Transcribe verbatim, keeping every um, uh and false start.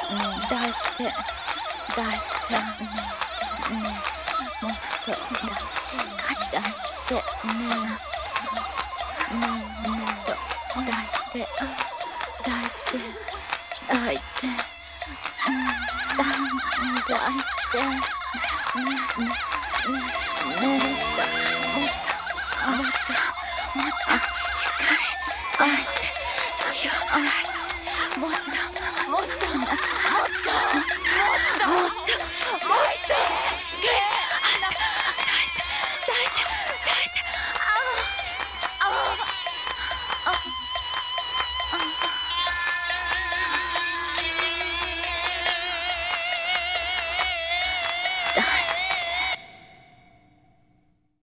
抱いて抱いてねもっとしっかり抱いてねねもっと抱いて抱いて抱いて抱いてねねねねもっともっともっともっとしっかり抱いて強く抱いて